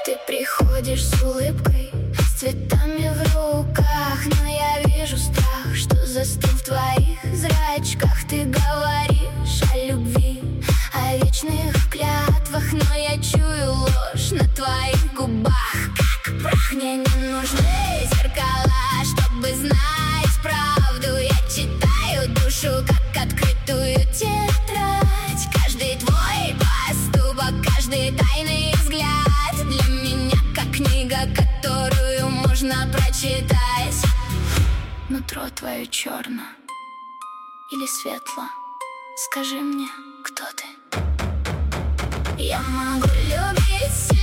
Ты приходишь с улыбкой, с цветами в руках, но я вижу страх, что застыл в твоих зрачках. Ты говоришь о любви, о вечных клятвах, но я чую ложь на твоих губах, как прах. Мне не нужны зеркала, чтобы знать правду. Я читаю душу, как открытую тетрадь. Каждый твой поступок, каждый тайный взгляд для меня как книга, которую можно прочитать. Нутро твое черно или светло? Скажи мне, кто ты? Я могу любить